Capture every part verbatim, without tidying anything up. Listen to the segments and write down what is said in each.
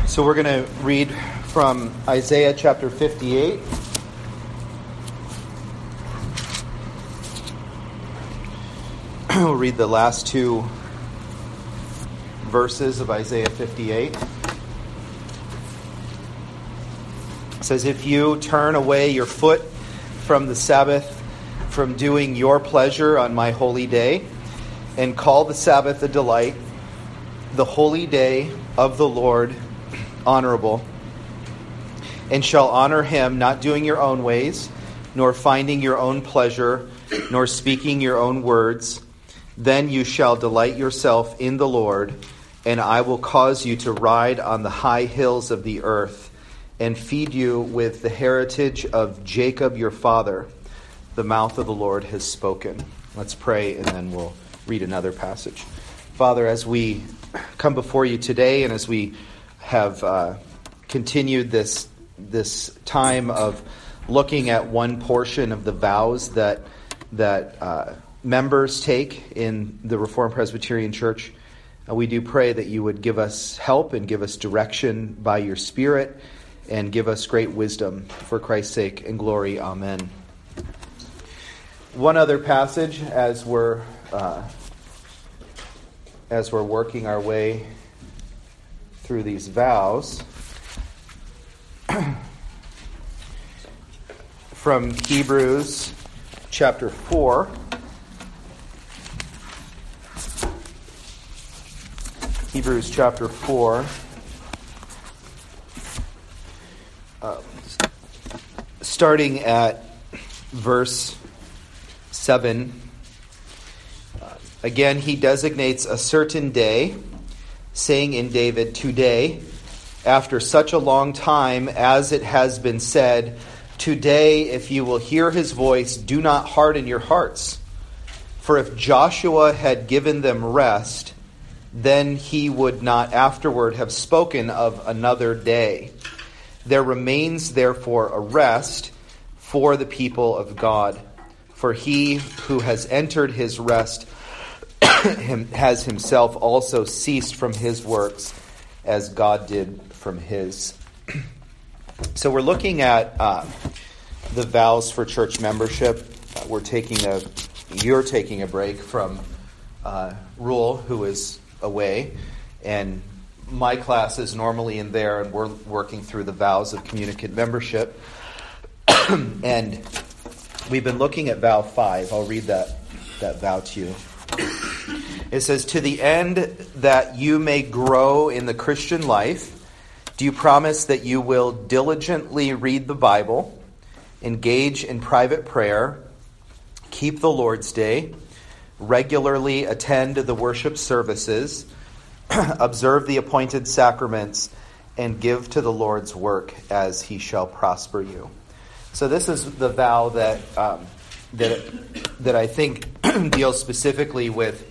So we're going to read from Isaiah chapter fifty-eight. We'll read the last two verses of Isaiah fifty-eight. It says, "If you turn away your foot from the Sabbath, from doing your pleasure on my holy day, and call the Sabbath a delight, the holy day of the Lord honorable, and shall honor him, not doing your own ways, nor finding your own pleasure, nor speaking your own words, then you shall delight yourself in the Lord, and I will cause you to ride on the high hills of the earth, and feed you with the heritage of Jacob your father. The mouth of the Lord has spoken." Let's pray, and then we'll read another passage. Father, as we come before you today, and as we have uh, continued this this time of looking at one portion of the vows that that uh, members take in the Reformed Presbyterian Church, uh, we do pray that you would give us help and give us direction by your Spirit, and give us great wisdom for Christ's sake and glory. Amen. One other passage as we're uh, as we're working our way through these vows, from Hebrews chapter four. Hebrews chapter four. Uh, starting at verse seven. Uh, again, he designates a certain day, saying in David, "Today, after such a long time, as it has been said, today, if you will hear his voice, do not harden your hearts. For if Joshua had given them rest, then he would not afterward have spoken of another day. There remains therefore a rest for the people of God. For he who has entered his rest has himself also ceased from his works, as God did from his." So we're looking at uh, the vows for church membership. Uh, we're taking a, you're taking a break from uh, Rule, who is away, and my class is normally in there, and we're working through the vows of communicant membership. And we've been looking at vow five. I'll read that, that vow to you. It says, "To the end that you may grow in the Christian life, do you promise that you will diligently read the Bible, engage in private prayer, keep the Lord's Day, regularly attend the worship services, observe the appointed sacraments, and give to the Lord's work as he shall prosper you?" So this is the vow that um, that that I think deals specifically with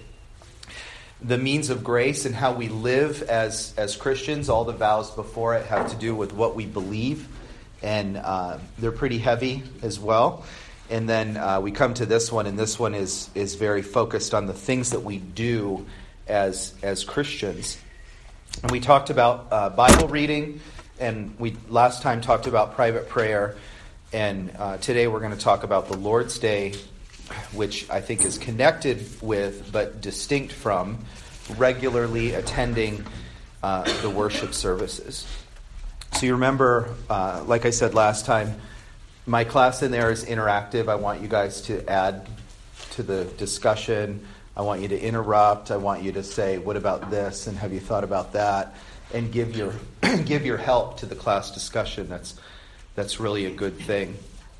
the means of grace and how we live as as Christians. All the vows before it have to do with what we believe, and uh, they're pretty heavy as well. And then uh, we come to this one, and this one is is very focused on the things that we do as as Christians. And we talked about uh, Bible reading, and we last time talked about private prayer, and uh, today we're going to talk about the Lord's Day, which I think is connected with, but distinct from, regularly attending uh, the worship services. So you remember, uh, like I said last time, my class in there is interactive. I want you guys to add to the discussion. I want you to interrupt. I want you to say, "What about this?" and "Have you thought about that?" and give your give your help to the class discussion. That's that's really a good thing.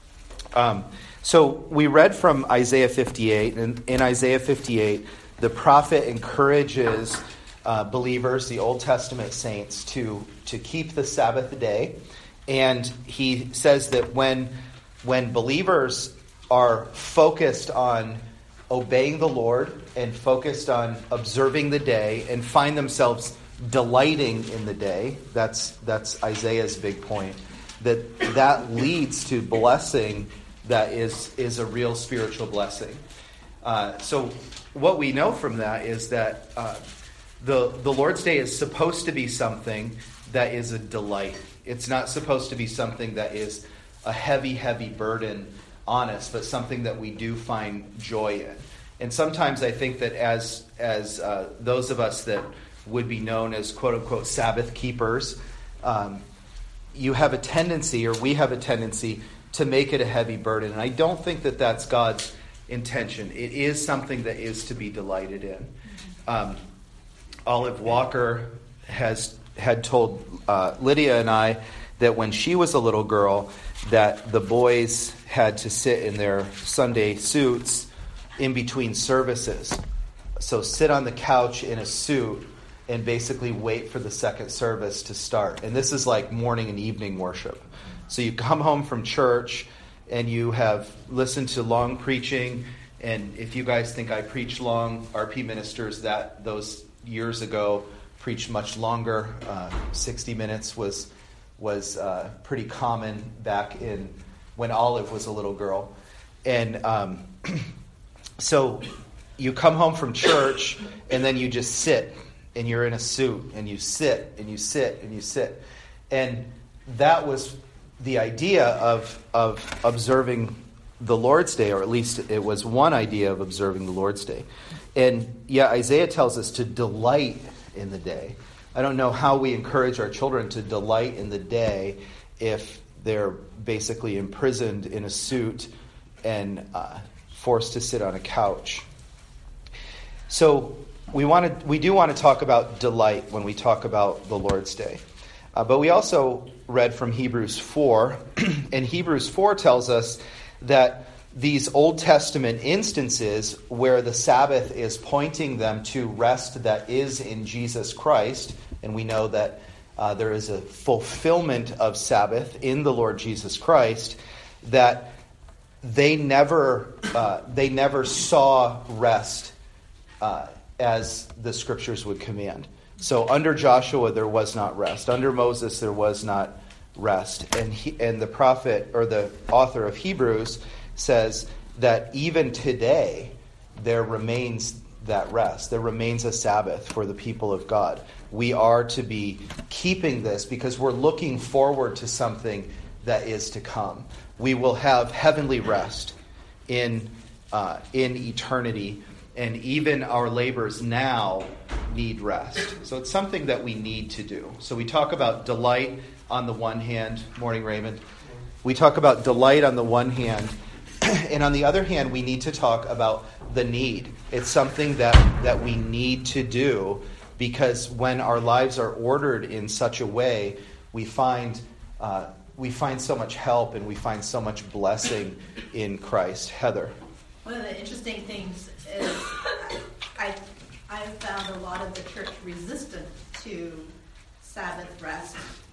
Um, so we read from Isaiah fifty-eight, and in Isaiah fifty-eight, the prophet encourages uh, believers, the Old Testament saints, to to keep the Sabbath day. And he says that when when believers are focused on obeying the Lord and focused on observing the day and find themselves delighting in the day, that's that's Isaiah's big point, that that leads to blessing that is is a real spiritual blessing. Uh, so what we know from that is that uh, the the Lord's Day is supposed to be something that is a delight. It's not supposed to be something that is a heavy, heavy burden on us, but something that we do find joy in. And sometimes I think that as as uh, those of us that would be known as quote-unquote Sabbath keepers, um, you have a tendency, or we have a tendency, to make it a heavy burden. And I don't think that that's God's intention. It is something that is to be delighted in. Um, Olive Walker has had told uh, Lydia and I that when she was a little girl, that the boys had to sit in their Sunday suits in between services. So sit on the couch in a suit and basically wait for the second service to start. And this is like morning and evening worship. So you come home from church and you have listened to long preaching. And if you guys think I preach long, R P ministers that those years ago preached much longer. Uh, sixty minutes was was uh, pretty common back in when Olive was a little girl. And um, so you come home from church and then you just sit and you're in a suit and you sit and you sit and you sit. And that was the idea of of observing the Lord's Day, or at least it was one idea of observing the Lord's Day. And yeah, Isaiah tells us to delight in the day. I don't know how we encourage our children to delight in the day if they're basically imprisoned in a suit and uh, forced to sit on a couch. So we want to, we do want to talk about delight when we talk about the Lord's Day. Uh, but we also read from Hebrews four, and Hebrews four tells us that these Old Testament instances where the Sabbath is pointing them to rest that is in Jesus Christ, and we know that uh, there is a fulfillment of Sabbath in the Lord Jesus Christ, that they never uh, they never saw rest uh, as the Scriptures would command. So under Joshua there was not rest. Under Moses there was not rest. And he, and the prophet or the author of Hebrews says that even today there remains that rest. There remains a Sabbath for the people of God. We are to be keeping this because we're looking forward to something that is to come. We will have heavenly rest in uh, in eternity, and even our labors now need rest. So it's something that we need to do. So we talk about delight on the one hand. Morning, Raymond. We talk about delight on the one hand, and on the other hand, we need to talk about the need. It's something that, that we need to do because when our lives are ordered in such a way, we find uh, we find so much help and we find so much blessing in Christ. Heather. One of the interesting things is I I found a lot of the church resistant to Sabbath rest,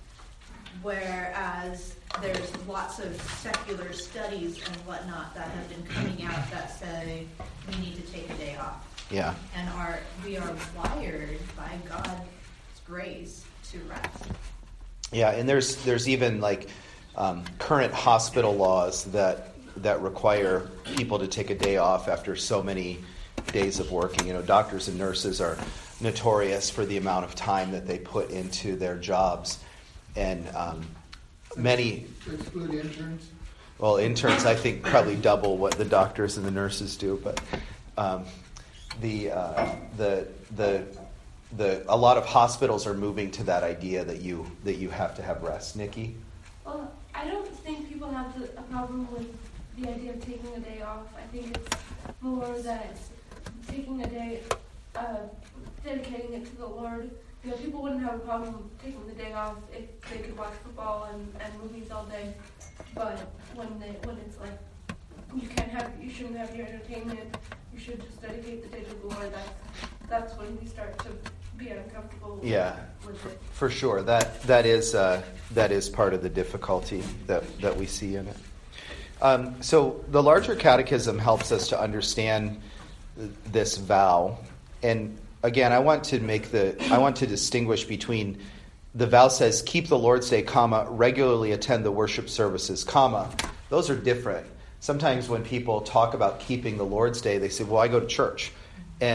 whereas there's lots of secular studies and whatnot that have been coming out that say we need to take a day off. Yeah. And are we are wired by God's grace to rest. Yeah, and there's there's even like um, current hospital laws that that require people to take a day off after so many days of working. You know, doctors and nurses are notorious for the amount of time that they put into their jobs, and um, many exclude interns. Well, interns I think probably double what the doctors and the nurses do, but um, the uh, the the the a lot of hospitals are moving to that idea that you that you have to have rest. Nikki? Well, I don't think people have the, a problem with the idea of taking a day off. I think it's more that it's taking a day, uh, dedicating it to the Lord. You know, people wouldn't have a problem taking the day off if they could watch football and, and movies all day. But when they when it's like you can't have, you shouldn't have your entertainment. You should just dedicate the day to the Lord. That's that's when we start to be uncomfortable. Yeah, with it. For sure. That that is uh, that is part of the difficulty that that we see in it. Um, so the larger catechism helps us to understand this vow, and again, I want to make the I want to distinguish between the vow says keep the Lord's Day, comma, regularly attend the worship services, comma. Those are different. Sometimes when people talk about keeping the Lord's Day, they say, "Well, I go to church," and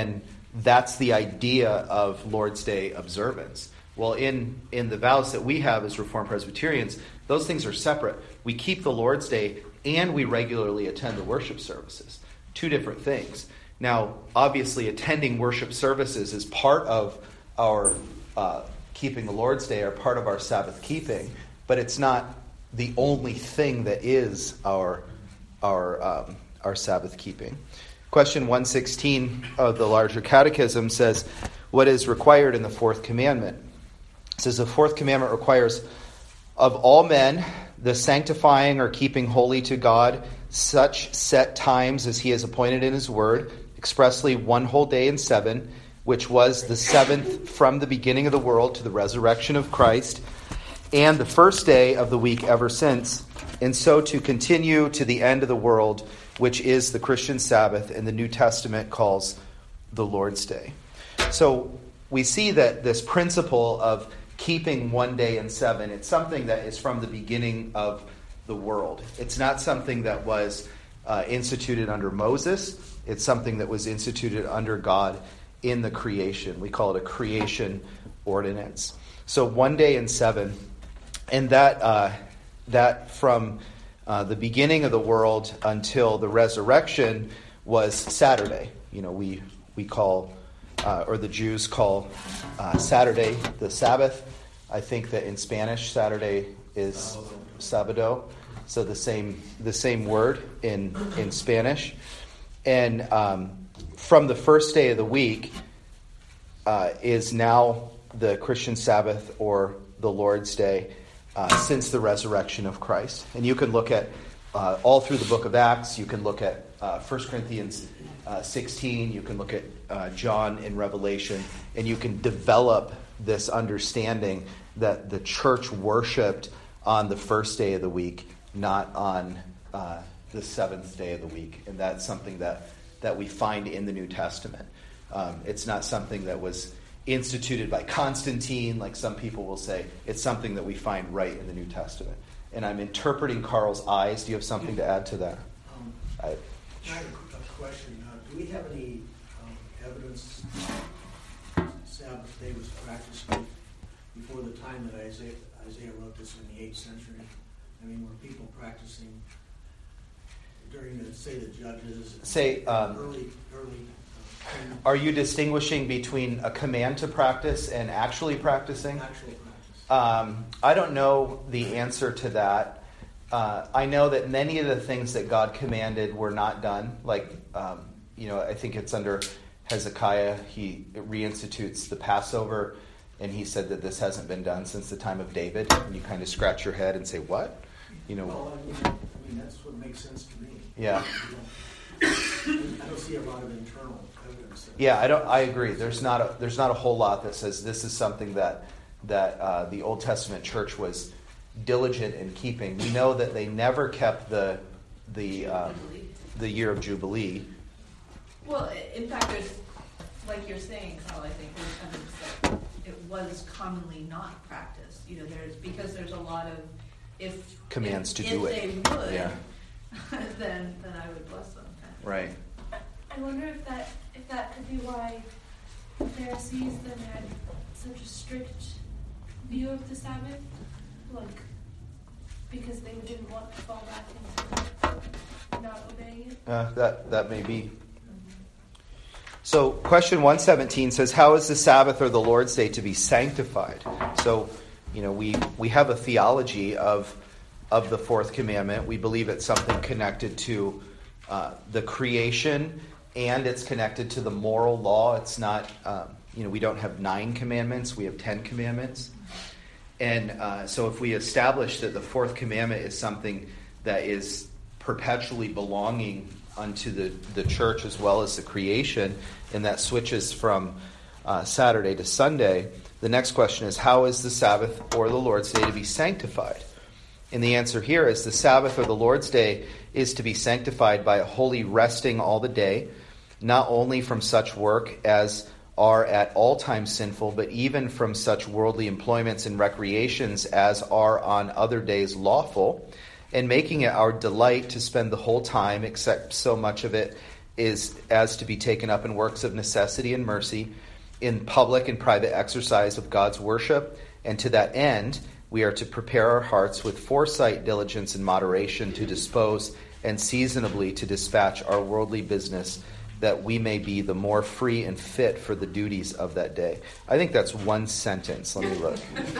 that's the idea of Lord's Day observance. Well, in, in the vows that we have as Reformed Presbyterians, those things are separate. We keep the Lord's Day and we regularly attend the worship services. Two different things. Now, obviously, attending worship services is part of our uh, keeping the Lord's Day, or part of our Sabbath keeping, but it's not the only thing that is our our um, our Sabbath keeping. Question one sixteen of the larger catechism says, what is required in the fourth commandment? It says the fourth commandment requires of all men the sanctifying or keeping holy to God such set times as he has appointed in his word, expressly one whole day in seven, which was the seventh from the beginning of the world to the resurrection of Christ, and the first day of the week ever since, and so to continue to the end of the world, which is the Christian Sabbath, and the New Testament calls the Lord's Day. So we see that this principle of keeping one day in seven, it's something that is from the beginning of the world. It's not something that was uh, instituted under Moses. It's something that was instituted under God in the creation. We call it a creation ordinance. So one day in seven, and that uh, that from uh, the beginning of the world until the resurrection was Saturday. You know, we we call, uh, or the Jews call uh, Saturday the Sabbath. I think that in Spanish, Saturday is Sábado, so the same the same word in in Spanish. And um, from the first day of the week uh, is now the Christian Sabbath or the Lord's Day uh, since the resurrection of Christ. And you can look at uh, all through the book of Acts. You can look at uh, First Corinthians uh, sixteen. You can look at uh, John in Revelation. And you can develop this understanding that the church worshipped on the first day of the week, not on uh, the seventh day of the week. And that's something that, that we find in the New Testament. Um, it's not something that was instituted by Constantine, like some people will say. It's something that we find right in the New Testament. And I'm interpreting Carl's eyes. Do you have something to add to that? Um, I, I have a question. Uh, do we have any um, evidence Sabbath day was practiced before the time that Isaiah, Isaiah wrote this in the eighth century? I mean, were people practicing during the, say, the Judges? Say, um, early, early. Uh, are you distinguishing between a command to practice and actually practicing? Actual practice. Um, I don't know the answer to that. Uh, I know that many of the things that God commanded were not done. Like, um, you know, I think it's under Hezekiah. He reinstitutes the Passover, and he said that this hasn't been done since the time of David. And you kind of scratch your head and say, what? You know. Well, I mean, I mean that's what makes sense to me. Yeah. I don't see a lot of internal evidence. Yeah, I don't. I agree. There's not a there's not a whole lot that says this is something that that uh, the Old Testament church was diligent in keeping. We know that they never kept the the um, the year of Jubilee. Well, in fact, there's, like you're saying, Carl, I think there's evidence that it was commonly not practiced. You know, there's because there's a lot of if commands if, to if do they it. would, Yeah. then then I would bless them. Kind of. Right. I wonder if that if that could be why the Pharisees then had such a strict view of the Sabbath, like because they didn't want to fall back into not obeying it. Uh, that that may be. So question one seventeen says, how is the Sabbath or the Lord's Day to be sanctified? So, you know, we, we have a theology of of the fourth commandment. We believe it's something connected to uh, the creation, and it's connected to the moral law. It's not, um, you know, we don't have nine commandments. We have ten commandments. And uh, so if we establish that the fourth commandment is something that is perpetually belonging unto the, the church as well as the creation, and that switches from uh, Saturday to Sunday, the next question is, how is the Sabbath or the Lord's Day to be sanctified? And the answer here is the Sabbath or the Lord's Day is to be sanctified by a holy resting all the day, not only from such work as are at all times sinful, but even from such worldly employments and recreations as are on other days lawful, and making it our delight to spend the whole time, except so much of it is as to be taken up in works of necessity and mercy, in public and private exercise of God's worship, and to that end we are to prepare our hearts with foresight, diligence, and moderation to dispose and seasonably to dispatch our worldly business, that we may be the more free and fit for the duties of that day. I think that's one sentence. Let me look.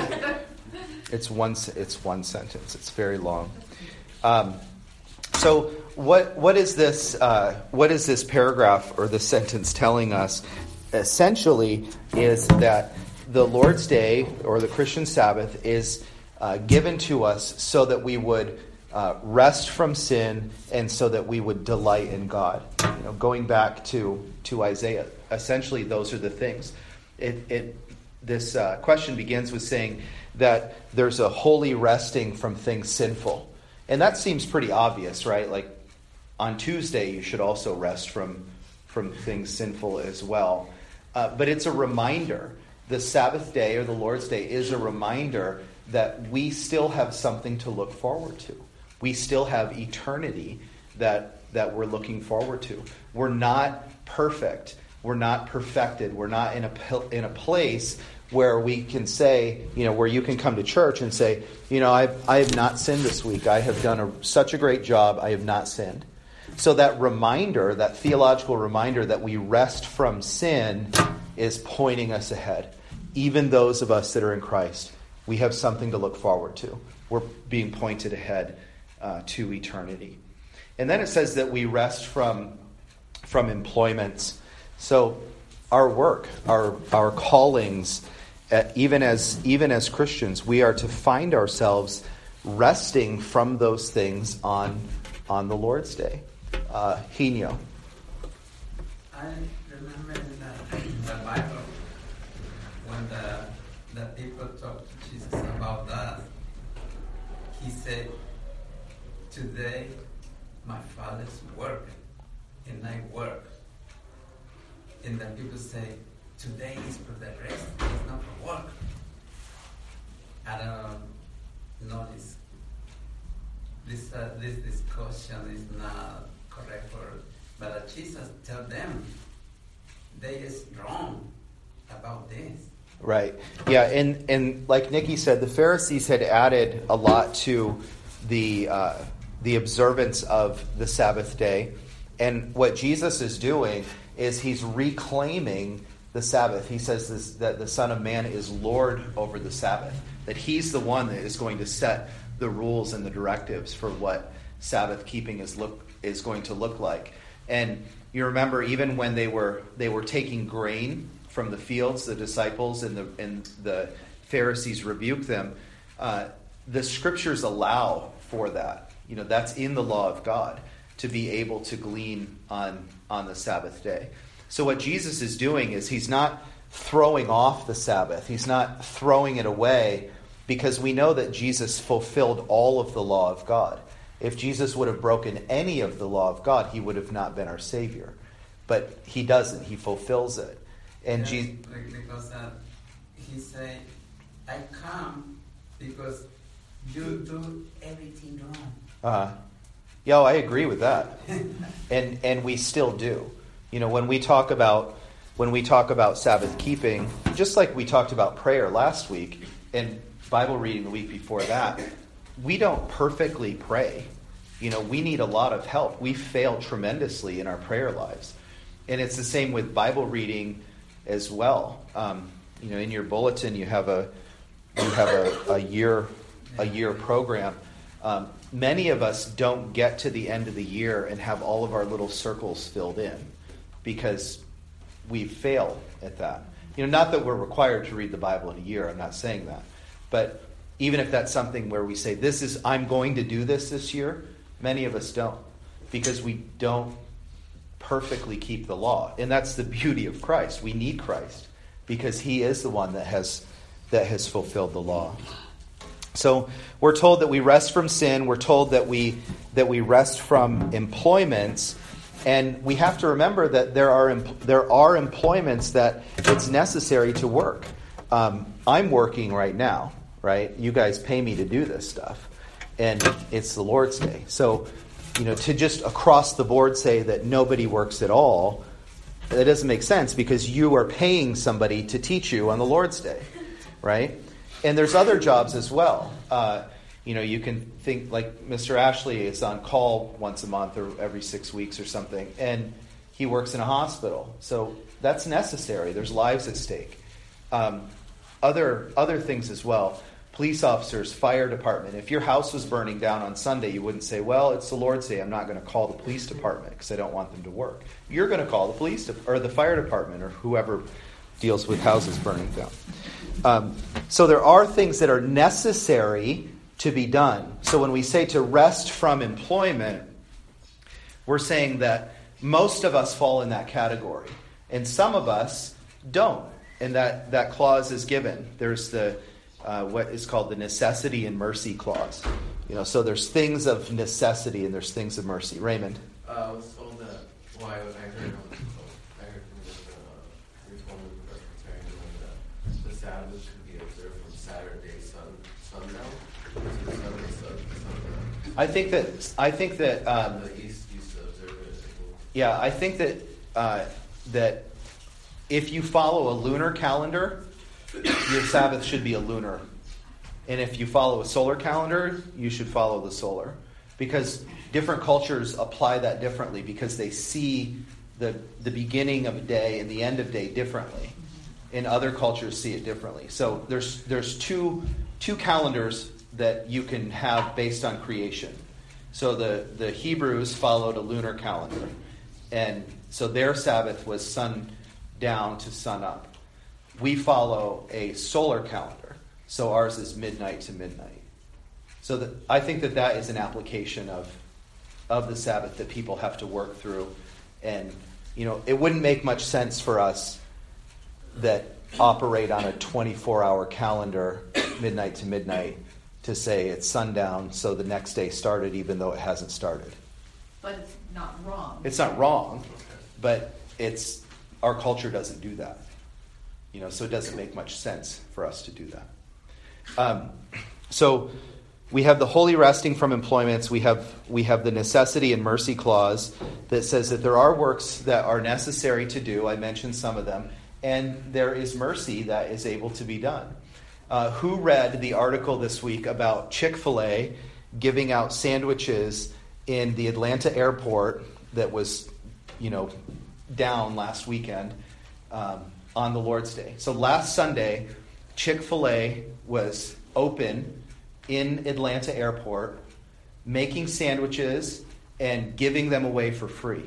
It's one. It's one sentence. It's very long. Um, so what what is this? Uh, what is this paragraph or this sentence telling us? Essentially, is that the Lord's Day or the Christian Sabbath is uh, given to us so that we would uh, rest from sin and so that we would delight in God. You know, going back to to Isaiah, essentially those are the things. It it this uh, question begins with saying that there's a holy resting from things sinful, and that seems pretty obvious, right? Like on Tuesday, you should also rest from from things sinful as well. Uh, but it's a reminder. The Sabbath day or the Lord's Day is a reminder that we still have something to look forward to. We still have eternity that that we're looking forward to. We're not perfect. We're not perfected. We're not in a in a place where we can say, you know, where you can come to church and say, you know, I've I have not sinned this week. I have done a, such a great job. I have not sinned. So that reminder, that theological reminder that we rest from sin is pointing us ahead. Even those of us that are in Christ, we have something to look forward to. We're being pointed ahead uh, to eternity. And then it says that we rest from from employments. So our work, our our callings, uh, even as even as Christians, we are to find ourselves resting from those things on on the Lord's Day. Uh, Hino. I remember in the, in the Bible when the the people talked to Jesus about that, he said, "Today my Father's work, and I work." And then people say, "Today is for the rest; it's not for work." I don't notice this. Uh, this discussion is not correct, for, but Jesus tell them they is wrong about this. Right. Yeah, and, and like Nikki said, the Pharisees had added a lot to the uh, the observance of the Sabbath day. And what Jesus is doing is he's reclaiming the Sabbath. He says this, that the Son of Man is Lord over the Sabbath, that he's the one that is going to set the rules and the directives for what Sabbath keeping is look is going to look like. And you remember, even when they were they were taking grain from the fields, the disciples and the and the Pharisees rebuked them. Uh, the scriptures allow for that. You know, that's in the law of God, to be able to glean on on the Sabbath day. So what Jesus is doing is he's not throwing off the Sabbath. He's not throwing it away, because we know that Jesus fulfilled all of the law of God. If Jesus would have broken any of the law of God, he would have not been our Savior. But he doesn't. He fulfills it. And yes, Jesus, because uh, he said, "I come because you do everything wrong." uh, yeah, I agree with that. and and we still do. You know, when we talk about when we talk about Sabbath keeping, just like we talked about prayer last week and Bible reading the week before that, we don't perfectly pray. You know, we need a lot of help. We fail tremendously in our prayer lives. And it's the same with Bible reading as well. Um, you know, in your bulletin you have a you have a, a year a year program. Um, many of us don't get to the end of the year and have all of our little circles filled in because we fail at that. You know, not that we're required to read the Bible in a year. I'm not saying that. But even if that's something where we say, this is, I'm going to do this this year, many of us don't, because we don't perfectly keep the law. And that's the beauty of Christ. We need Christ because he is the one that has that has fulfilled the law. So we're told that we rest from sin. We're told that we that we rest from employments. And we have to remember that there are there are employments that it's necessary to work. Um, I'm working right now, right? You guys pay me to do this stuff. And it's the Lord's Day. So you know, to just across the board say that nobody works at all, that doesn't make sense because you are paying somebody to teach you on the Lord's Day, right? And there's other jobs as well. Uh, you know, you can think like Mister Ashley is on call once a month or every six weeks or something, and he works in a hospital. So that's necessary. There's lives at stake. Um, other other things as well. Police officers, fire department. If your house was burning down on Sunday, you wouldn't say, well, it's the Lord's Day, I'm not going to call the police department because I don't want them to work. You're going to call the police de- or the fire department or whoever deals with houses burning down. Um, so there are things that are necessary to be done. So when we say to rest from employment, we're saying that most of us fall in that category. And some of us don't. And that, that clause is given. There's the Uh, what is called the necessity and mercy clause. You know, so there's things of necessity and there's things of mercy. Raymond? Uh, I was told that, well, I, I heard on I heard from this uh, Reformed Presbyterian that the Sabbath should be observed from Saturday sun sundown to Sunday sun sundown. I think that I think that um, the East used to observe it. I think. Yeah, I think that uh, that if you follow a lunar calendar, your Sabbath should be a lunar. And if you follow a solar calendar, you should follow the solar. Because different cultures apply that differently because they see the the beginning of a day and the end of day differently. And other cultures see it differently. So there's there's two two calendars that you can have based on creation. So the, the Hebrews followed a lunar calendar. And so their Sabbath was sun down to sun up. We follow a solar calendar, so ours is midnight to midnight. So that, I think that that is an application of of the Sabbath that people have to work through. And, you know, it wouldn't make much sense for us that operate on a twenty-four hour calendar, midnight to midnight, to say it's sundown, so the next day started even though it hasn't started. But it's not wrong. It's not wrong, but it's our culture doesn't do that. You know, so it doesn't make much sense for us to do that. Um, so we have the holy resting from employments. We have we have the necessity and mercy clause that says that there are works that are necessary to do. I mentioned some of them. And there is mercy that is able to be done. Uh, who read the article this week about Chick-fil-A giving out sandwiches in the Atlanta airport that was, you know, down last weekend? Um, on the Lord's Day. So last Sunday, Chick-fil-A was open in Atlanta airport, making sandwiches and giving them away for free.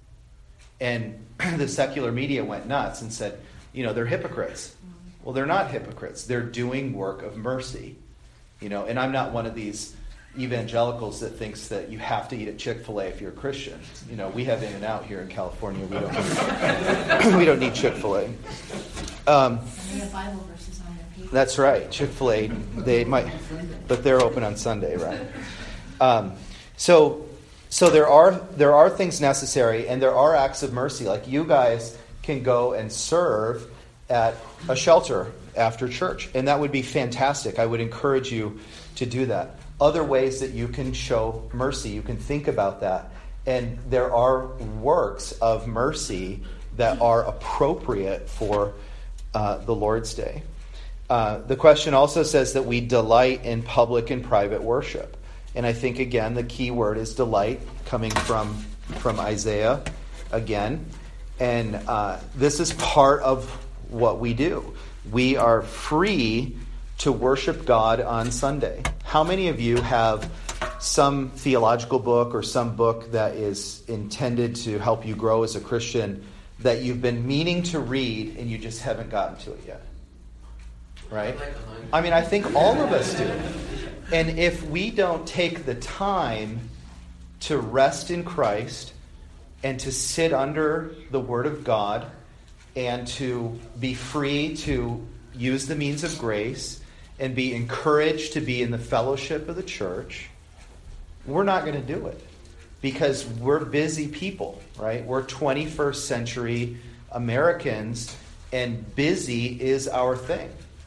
And the secular media went nuts and said, you know, they're hypocrites. Well, they're not hypocrites. They're doing work of mercy. You know, and I'm not one of these evangelicals that thinks that you have to eat at Chick-fil-A if you're a Christian. You know, we have In-N-Out here in California. We don't, we don't need Chick-fil-A. Um, They have Bible verses on their pizza. that's right. Chick-fil-A, they might, but they're open on Sunday, right? Um, so, so there are there are things necessary, and there are acts of mercy. Like you guys can go and serve at a shelter after church, and that would be fantastic. I would encourage you to do that. Other ways that you can show mercy, you can think about that. And there are works of mercy that are appropriate for uh, the Lord's Day. Uh, the question also says that we delight in public and private worship. And I think, again, the key word is delight, coming from, from Isaiah again. And uh, this is part of what we do. We are free to worship God on Sunday. How many of you have some theological book or some book that is intended to help you grow as a Christian that you've been meaning to read and you just haven't gotten to it yet? Right? I mean, I think all of us do. And if we don't take the time to rest in Christ and to sit under the Word of God and to be free to use the means of grace and be encouraged to be in the fellowship of the church, we're not going to do it because we're busy people, right? We're twenty-first century Americans, and busy is our thing.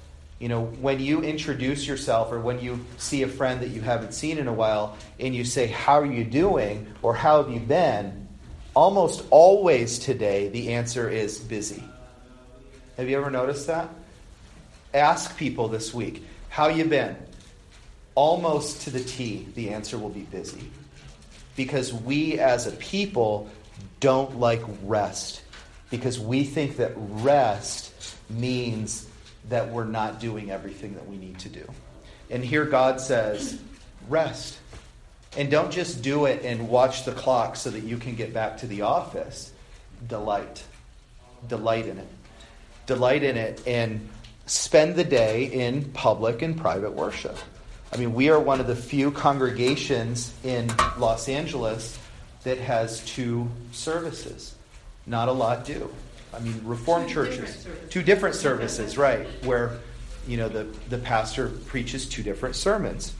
You know, when you introduce yourself or when you see a friend that you haven't seen in a while and you say, how are you doing? Or how have you been? Almost always today, the answer is busy. Have you ever noticed that? Ask people this week, how you been? Almost to the T, the answer will be busy. Because we as a people don't like rest. Because we think that rest means that we're not doing everything that we need to do. And here God says, rest. And don't just do it and watch the clock so that you can get back to the office. Delight. Delight in it. Delight in it and spend the day in public and private worship. I mean, we are one of the few congregations in Los Angeles that has two services. Not a lot do. I mean, Reformed Two churches, different services. two different services, right, where, you know, the, the pastor preaches two different sermons.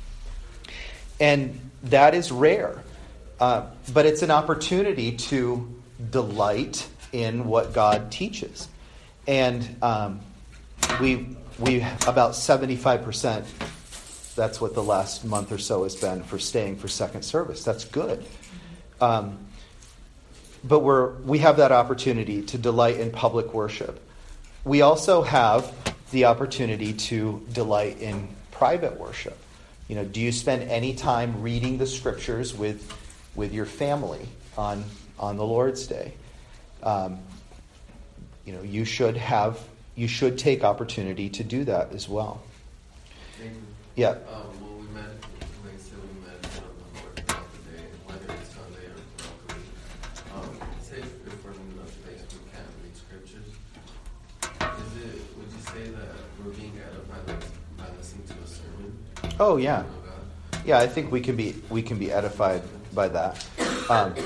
And that is rare. Uh, but it's an opportunity to delight in what God teaches. And um, we, we about seventy-five percent, that's what the last month or so has been for staying for second service. That's good. Um But we're, we have that opportunity to delight in public worship. We also have the opportunity to delight in private worship. You know, do you spend any time reading the scriptures with with your family on on the Lord's Day? Um, you know, you should have you should take opportunity to do that as well. Thank you. Yeah. Um, well, we met, like I said, we met on the Lord throughout the day, whether it's Sunday or throughout the week. Um, say if, if we're in a place we can't read scriptures, is it, would you say that we're being edified by, by listening to a sermon? Oh yeah. You know, God? Yeah, I think we can be we can be edified by that. Um,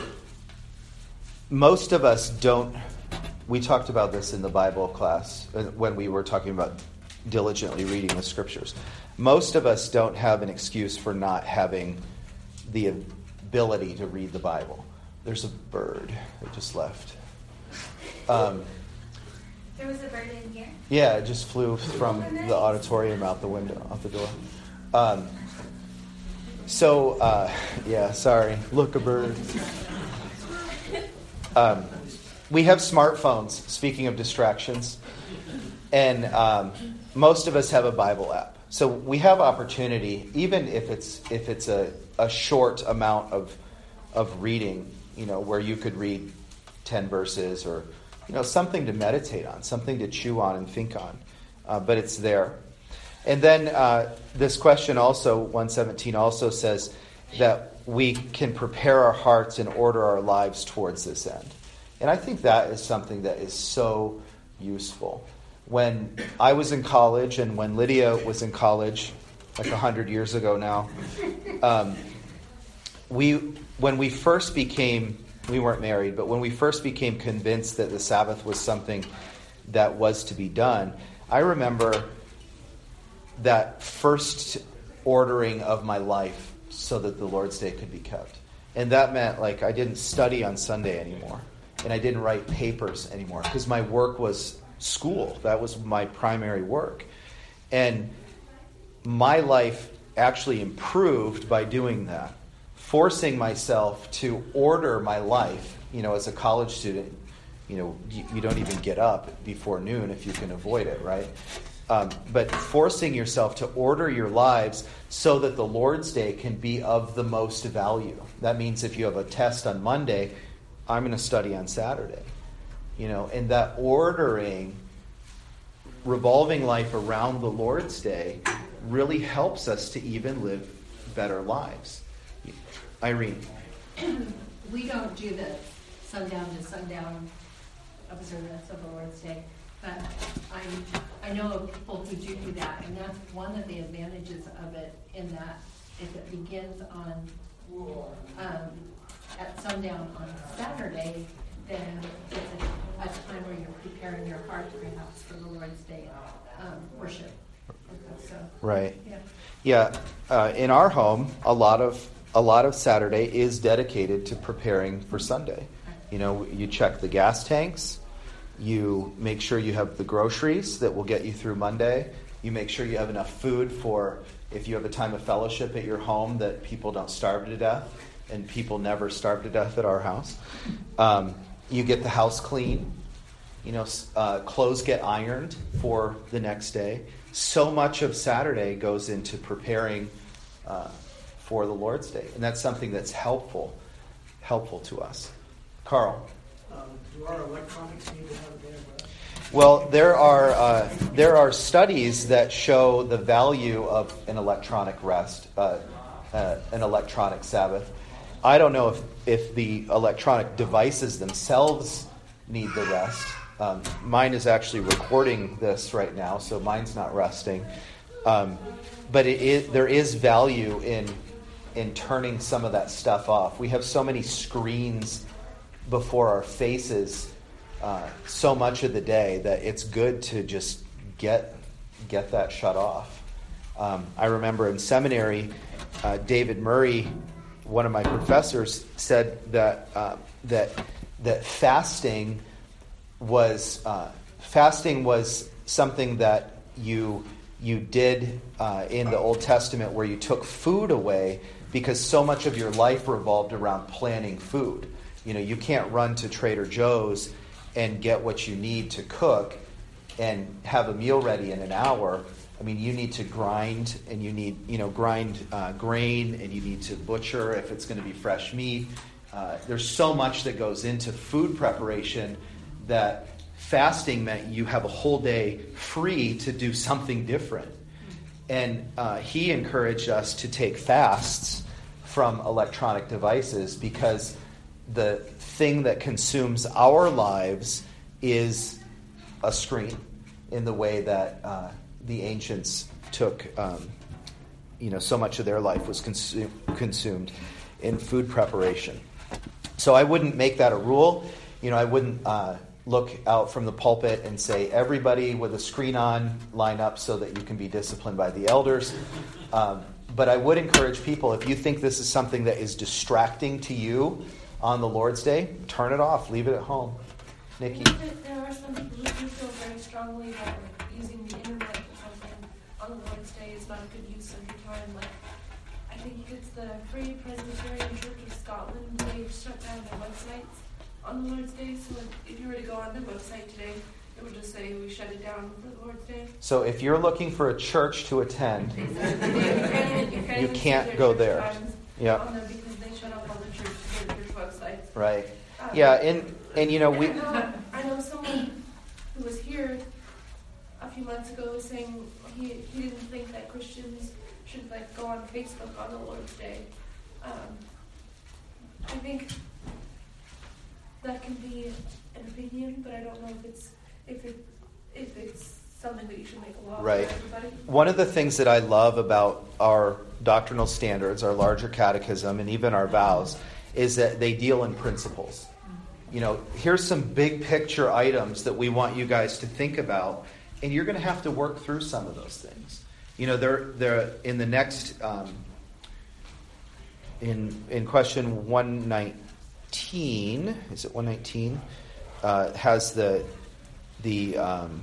most of us don't. We talked about this in the Bible class when we were talking about diligently reading the scriptures. Most of us don't have an excuse for not having the ability to read the Bible. There's a bird that just left. Um, There was a bird in here. yeah, it just flew from the auditorium out the window, out the door. Um, so, uh, yeah, sorry. Look, a bird. Um, we have smartphones, speaking of distractions. And um, most of us have a Bible app. So we have opportunity, even if it's if it's a, a short amount of of reading, you know, where you could read ten verses or, you know, something to meditate on, something to chew on and think on. Uh, but it's there. And then uh, this question also, one seventeen also says that we can prepare our hearts and order our lives towards this end. And I think that is something that is so useful. When I was in college and when Lydia was in college, like a hundred years ago now, um, we when we first became, we weren't married, but when we first became convinced that the Sabbath was something that was to be done, I remember that first ordering of my life so that the Lord's Day could be kept. And that meant, like, I didn't study on Sunday anymore. And I didn't write papers anymore because my work was school. That was my primary work. And my life actually improved by doing that. Forcing myself to order my life, you know, as a college student, you know, you, you don't even get up before noon if you can avoid it, right? Um, but forcing yourself to order your lives so that the Lord's Day can be of the most value. That means if you have a test on Monday, I'm going to study on Saturday. You know, and that ordering, revolving life around the Lord's Day really helps us to even live better lives. Irene. We don't do the sundown to sundown observance of the Lord's Day, but I I know of people who do do that, and that's one of the advantages of it, in that if it begins on um, at sundown on Saturday, then it's a, a time where you're preparing your heart perhaps for the Lord's Day um, worship. So, Right. yeah. Yeah. Uh, in our home, a lot of a lot of Saturday is dedicated to preparing for Sunday. You know, you check the gas tanks. You make sure you have the groceries that will get you through Monday. You make sure you have enough food for if you have a time of fellowship at your home that people don't starve to death, and people never starve to death at our house. Um, you get the house clean. You know, uh, clothes get ironed for the next day. So much of Saturday goes into preparing uh, for the Lord's Day, and that's something that's helpful, helpful to us. Carl. Um, do our electronics need to have a day of rest? Well, there are uh, there are studies that show the value of an electronic rest, uh, uh, an electronic Sabbath. I don't know if, if the electronic devices themselves need the rest. Um, mine is actually recording this right now, so mine's not resting. Um, but it, it, there is value in in turning some of that stuff off. We have so many screens before our faces uh, so much of the day that it's good to just get get that shut off. Um, I remember in seminary, uh, David Murray, one of my professors, said that uh, that that fasting was uh, fasting was something that you you did uh, in the Old Testament, where you took food away because so much of your life revolved around planning food. You know, you can't run to Trader Joe's and get what you need to cook and have a meal ready in an hour. I mean, you need to grind, and you need, you know, grind uh, grain, and you need to butcher if it's going to be fresh meat. Uh, there's so much that goes into food preparation that fasting meant you have a whole day free to do something different. And uh, he encouraged us to take fasts from electronic devices because the thing that consumes our lives is a screen, in the way that uh, the ancients took, um, you know, so much of their life was consu- consumed in food preparation. So I wouldn't make that a rule. You know, I wouldn't uh, look out from the pulpit and say, everybody with a screen on, line up so that you can be disciplined by the elders. Um, but I would encourage people, if you think this is something that is distracting to you on the Lord's Day, turn it off, leave it at home. Nikki? There are some people who do feel very strongly that using the internet or something on the Lord's Day is not a good use of your time. Like, I think it's the Free Presbyterian Church of Scotland. They've shut down their websites on the Lord's Day. So if you were to go on their website today, it would just say we shut it down for the Lord's Day. So if you're looking for a church to attend, you can't, you can't, you can't go there. Yeah. On there because they shut up all the church, their church websites. Right. Um, Yeah, and and you know we. I know, I know someone who was here a few months ago was saying he he didn't think that Christians should like go on Facebook on the Lord's Day. Um, I think that can be an opinion, but I don't know if it's if it if it's something that you should make a law Right. for everybody. One of the things that I love about our doctrinal standards, our larger catechism, and even our vows, is that they deal in principles. You know, here's some big picture items that we want you guys to think about, and you're going to have to work through some of those things. You know, they're they're in the next um, in in question one nineteen. Is it one nineteen? Uh, has the the um,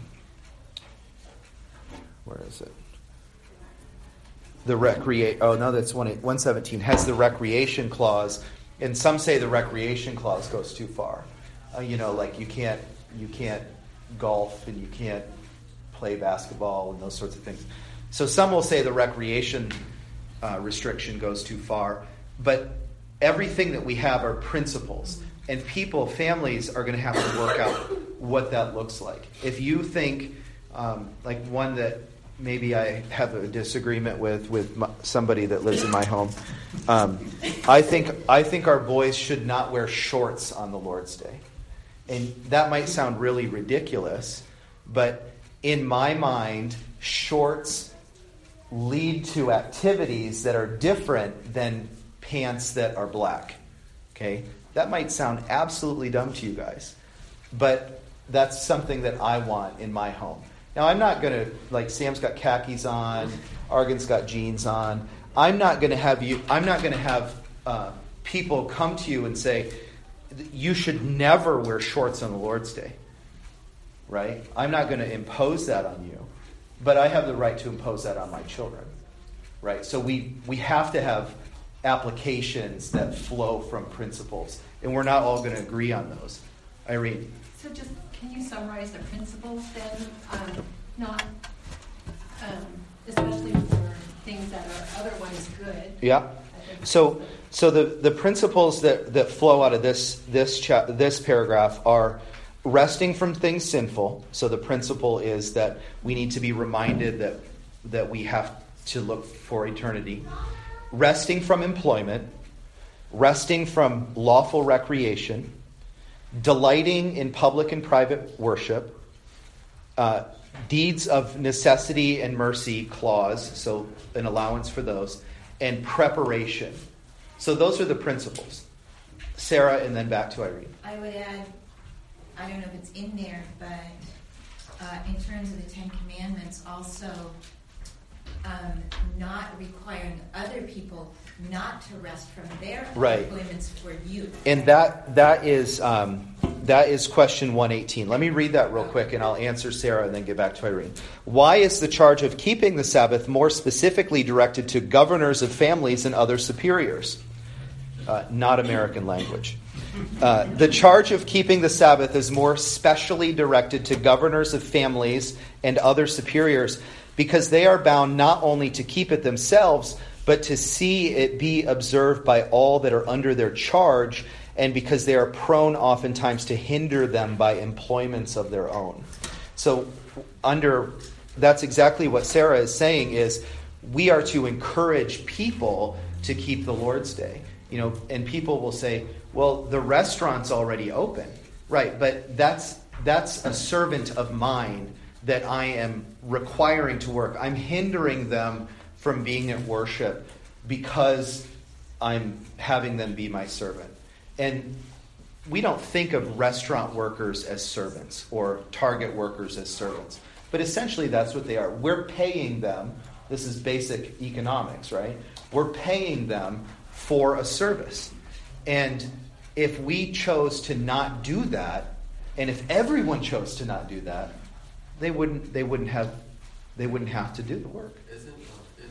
where is it? The recreate. Oh no, that's one one seventeen. Has the recreation clause. And some say the recreation clause goes too far. Uh, you know, like you can't you can't golf and you can't play basketball and those sorts of things. So some will say the recreation uh, restriction goes too far. But everything that we have are principles. And people, families, are going to have to work out what that looks like. If you think, um, like one that maybe I have a disagreement with with my, somebody that lives in my home. Um, I think I think our boys should not wear shorts on the Lord's Day, and that might sound really ridiculous, but in my mind, shorts lead to activities that are different than pants that are black. Okay, that might sound absolutely dumb to you guys, but that's something that I want in my home. Now, I'm not going to, like, Sam's got khakis on, Argan's got jeans on. I'm not going to have you, I'm not going to have uh, people come to you and say, you should never wear shorts on the Lord's Day. right? I'm not going to impose that on you, but I have the right to impose that on my children, right? So we, we have to have applications that flow from principles, and we're not all going to agree on those. Irene? So just, can you summarize the principles then? Um, not, um, especially for things that are otherwise good. Yeah. So so the, the principles that, that flow out of this this cha- this paragraph are resting from things sinful. So the principle is that we need to be reminded that that we have to look for eternity. Resting from employment, resting from lawful recreation, delighting in public and private worship, uh, deeds of necessity and mercy clause, so an allowance for those, and preparation. So those are the principles. Sarah, and then back to Irene. I would add, I don't know if it's in there, but uh, in terms of the Ten Commandments, also um, not requiring other people not to rest from their Right. employments for you. And that that is um, that is question one eighteen. Let me read that real quick, and I'll answer Sarah and then get back to Irene. Why is the charge of keeping the Sabbath more specifically directed to governors of families and other superiors? Uh, not American language. Uh, the charge of keeping the Sabbath is more specially directed to governors of families and other superiors because they are bound not only to keep it themselves, but to see it be observed by all that are under their charge, and because they are prone oftentimes to hinder them by employments of their own. So under that's exactly what Sarah is saying, is we are to encourage people to keep the Lord's Day. You know, and people will say, well, the restaurant's already open. Right, but that's that's a servant of mine that I am requiring to work. I'm hindering them from being at worship because I'm having them be my servant. And we don't think of restaurant workers as servants or Target workers as servants. But essentially that's what they are. We're paying them. This is basic economics, right? We're paying them for a service. And if we chose to not do that, and if everyone chose to not do that, they wouldn't they wouldn't have they wouldn't have to do the work. Isn't it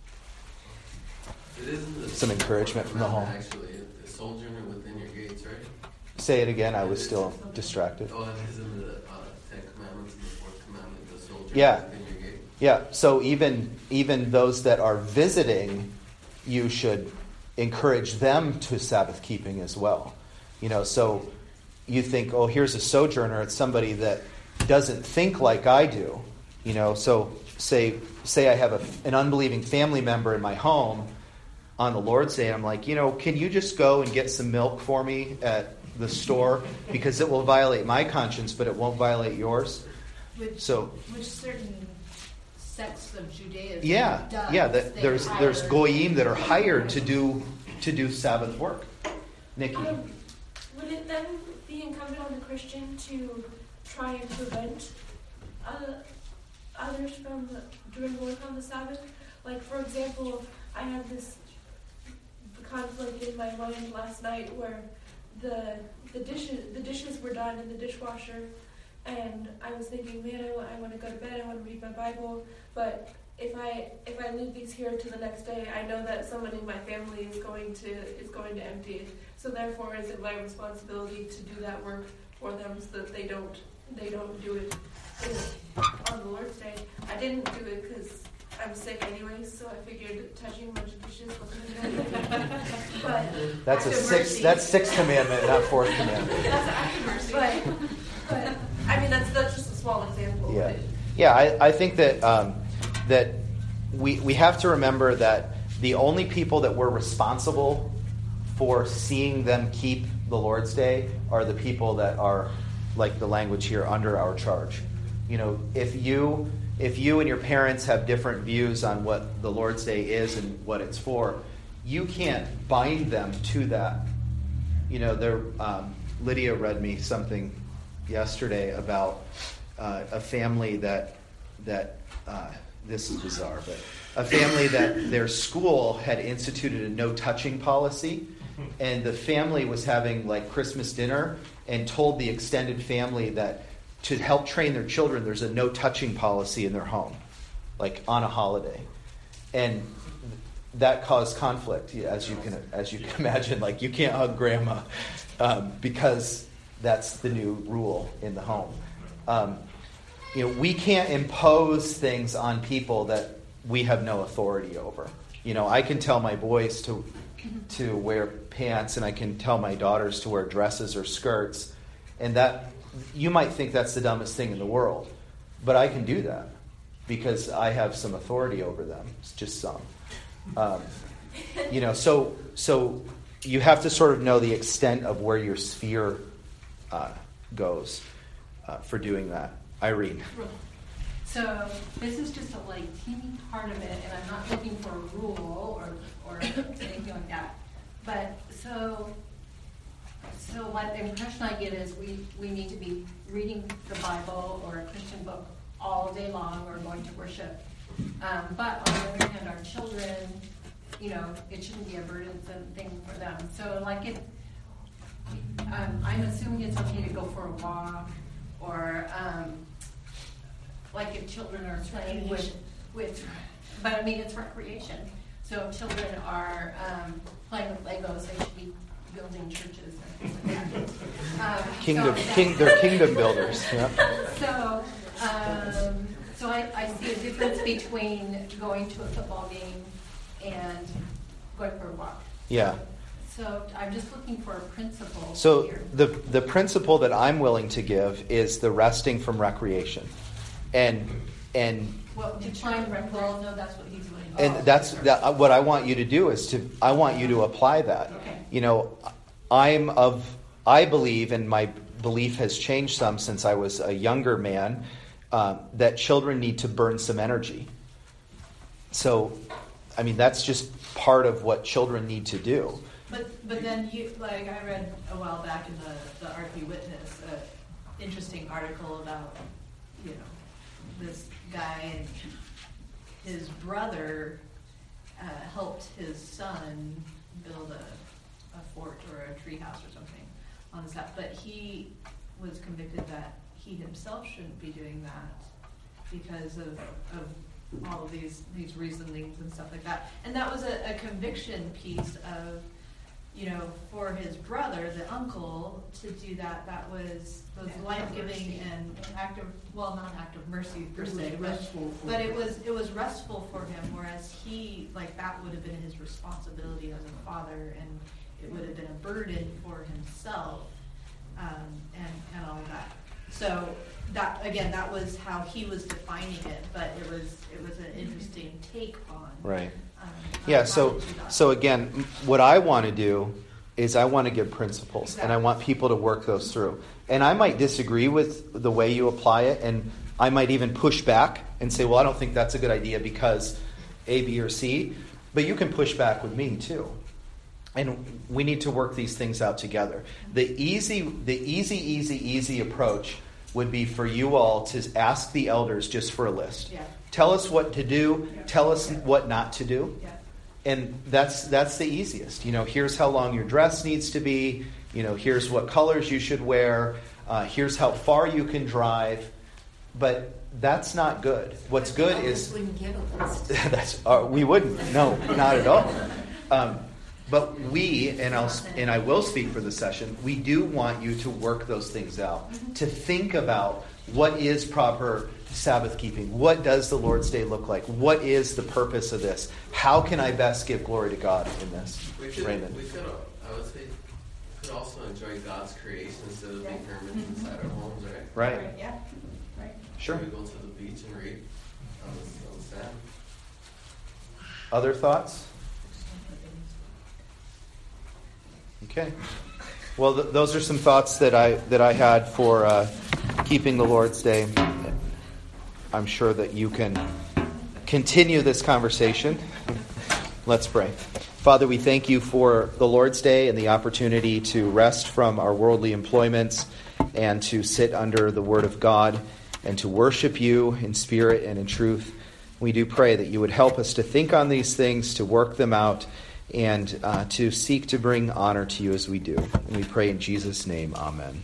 is it isn't the Some encouragement from the home. Actually, the sojourner within your gates, right? Say it again. I was still distracted. Oh, and isn't the uh, Ten Commandments and the Fourth Commandment the sojourner Yeah. within your gate? Yeah. So even even those that are visiting, you should encourage them to Sabbath keeping as well. You know, so you think, oh, here's a sojourner. It's somebody that doesn't think like I do. You know, so say say I have a, an unbelieving family member in my home on the Lord's Day, and I'm like, you know, can you just go and get some milk for me at the store? Because it will violate my conscience, but it won't violate yours. Which, So, which certain sects of Judaism yeah, does. yeah. That They there's hire- there's goyim that are hired to do to do Sabbath work. Nikki, Um, would it then be incumbent on the Christian to try and prevent uh, others from doing work on the Sabbath? Like, for example, I had this conflict in my mind last night where the the dishes the dishes were done in the dishwasher, and I was thinking, man, I want, I want to go to bed, I want to read my Bible, but if I if I leave these here to the next day, I know that someone in my family is going to is going to empty it. So therefore, is it my responsibility to do that work for them so that they don't they don't do it in, on the Lord's Day? I didn't do it because I'm sick anyways, so I figured touching a bunch of dishes wasn't gonna But that's a Act of sixth mercy. that's sixth commandment, not fourth commandment. That's an act of mercy. but but I mean that's that's just a small example. Yeah, but- yeah. I, I think that um, that we we have to remember that the only people that we're responsible for seeing them keep the Lord's Day are the people that are, like the language here, under our charge. You know, if you if you and your parents have different views on what the Lord's Day is and what it's for, you can't bind them to that. You know, there. Um, Lydia read me something yesterday about uh, a family that that uh, this is bizarre, but a family that their school had instituted a no touching policy, and the family was having like Christmas dinner and told the extended family that to help train their children, there's a no touching policy in their home, like on a holiday. And that caused conflict, as you can as you can imagine. Like, you can't hug grandma um, because that's the new rule in the home. Um, you know, we can't impose things on people that we have no authority over. You know, I can tell my boys to to wear pants, and I can tell my daughters to wear dresses or skirts, and that you might think that's the dumbest thing in the world, but I can do that because I have some authority over them. It's just some. Um, you know, so so you have to sort of know the extent of where your sphere uh, goes uh, for doing that. Irene. So this is just a like teeny part of it, and I'm not looking for a rule or or anything like that. But so so what the impression I get is we, we need to be reading the Bible or a Christian book all day long or going to worship. Um, but on the other hand, our children, you know, it shouldn't be a burdensome thing for them. So like it, um, I'm assuming it's okay to go for a walk or um, like if children are playing with, with, but I mean it's recreation. So if children are um, playing with Legos, they should be building churches and things like that. Um, Kingdom, so king, they're kingdom builders. Yeah. So, um, so I, I see a difference between going to a football game and going for a walk. Yeah. So I'm just looking for a principle So here. the the principle that I'm willing to give is the resting from recreation, and and Well, define rec- well, no, that's what he's doing. and that's that, what I want you to do is to I want you to apply that. Okay. You know, I'm of I believe, and my belief has changed some since I was a younger man, uh, that children need to burn some energy. So, I mean, that's just part of what children need to do. But but then you like I read a while back in the the Archie Witness, an interesting article about you know this guy and his brother uh, helped his son build a, a fort or a tree house or something on the south, but he was convicted that he himself shouldn't be doing that because of of all of these these reasonings and stuff like that, and that was a, a conviction piece of. You know, for his brother, the uncle, to do that, that was was life-giving and act of, well, not act of mercy per It was se, but, restful for but him. it was it was restful for him. Whereas he, like, that would have been his responsibility as a father, and it would have been a burden for himself, um, and and all of that. So that again, that was how he was defining it, but it was it was an interesting take on. Right. Um, Yeah, how so to do that. so again, m- what I want to do is I want to give principles, and I want people to work those through. And I might disagree with the way you apply it, and I might even push back and say, well, I don't think that's a good idea because A, B, or C. But you can push back with me too. And we need to work these things out together. The easy, the easy, easy, easy approach would be for you all to ask the elders just for a list. Yeah. Tell us what to do. Yeah. Tell us what not to do. Yeah. And that's that's the easiest. You know, here's how long your dress needs to be. You know, here's what colors you should wear. Uh, here's how far you can drive. But that's not good. What's good is wouldn't get a list. that's uh, we wouldn't. No, not at all. Um, but we, and I'll and I will speak for the session. We do want you to work those things out. To think about what is proper Sabbath keeping. What does the Lord's Day look like? What is the purpose of this? How can I best give glory to God in this? We could, Raymond. we could, uh, I would say, we could also enjoy God's creation instead of being hermits inside our homes, right? Right. Yeah. Right. Sure. We go to the beach and read on the, on the sand. Other thoughts? Okay. Well, th- those are some thoughts that I that I had for uh, keeping the Lord's Day. I'm sure that you can continue this conversation. Let's pray. Father, we thank you for the Lord's Day and the opportunity to rest from our worldly employments and to sit under the Word of God and to worship you in spirit and in truth. We do pray that you would help us to think on these things, to work them out, and uh, to seek to bring honor to you as we do. And we pray in Jesus' name, amen.